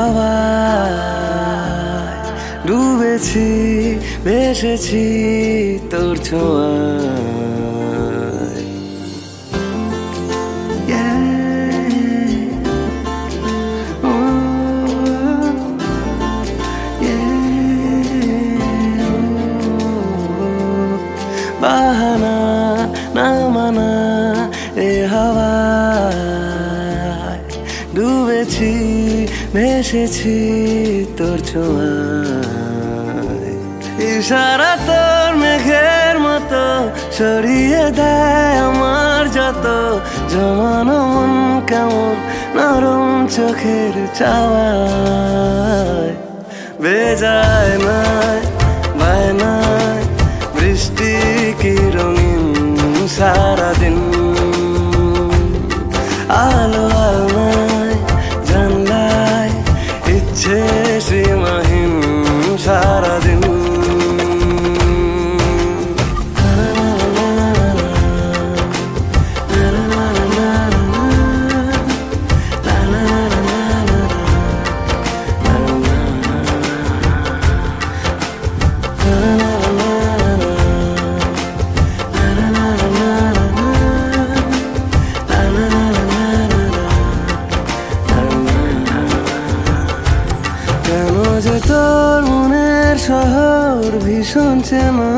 হাওয়ায় ডুবেছি, ভেসেছি তোর ছোঁয়ায়। বাহানা না মানা এ হাওয়ায় ডুবেছি, ভেসেছি তোর ছোঁয়ায়। ইশারা তোর মেঘের মতো সরিয়ে দেয় আমার যত জমানো মন, কেমন নরম চোখের চাওয়ায়। বেজায় নাই বায়নায় বৃষ্টি কি রঙিন সারাদিন, আলো আলনায় জানলায় ইচ্ছে সীমাহীন সারাদিন। যে তোর মনের শহর ভীষণ চেনা,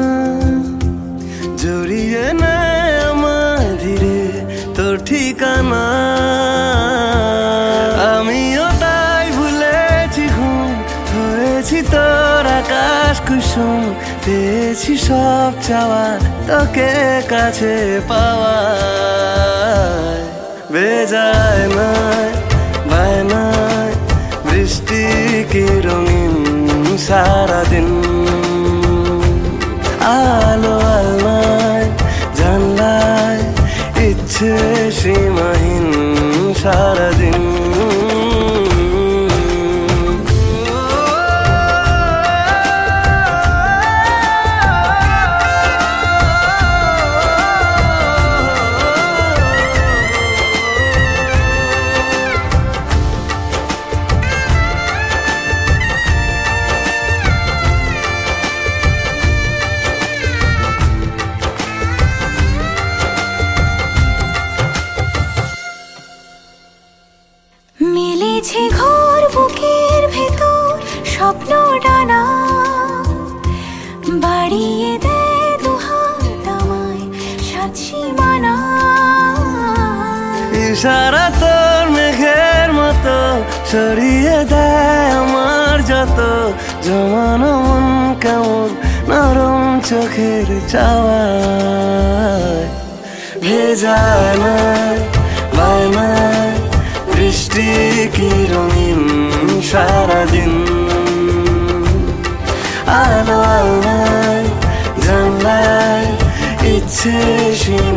জড়িয়ে নেয় আমায় ধীরে তোর ঠিকানা। আমিও তাই ভুলেছি ঘুম, হয়েছি তোর আকাশ কুসুম, পেয়েছি সব চাওয়া তোকে কাছে পাওয়ায়। বেজায় নাই বায়নায় বৃষ্টি কি রঙিন সারাদিন, আলো আলনায় জানলায় ইচ্ছে সীমাহীন সারাদিন। মেলেছে ঘোর বুকের ভেতর স্বপ্ন ডানা, বাড়িয়ে দেয় দুহাত আমায় সাত সীমানা। ইশারা তোর মেঘের মতো সরিয়ে দেয় আমার যত জমানো মন, কেমন নরম চোখের চাওয়ায়। ভেজায় নাই বায়নায় বৃষ্টি কি রঙিন সারাদিন, আলো আলনায় জানলায় ইচ্ছে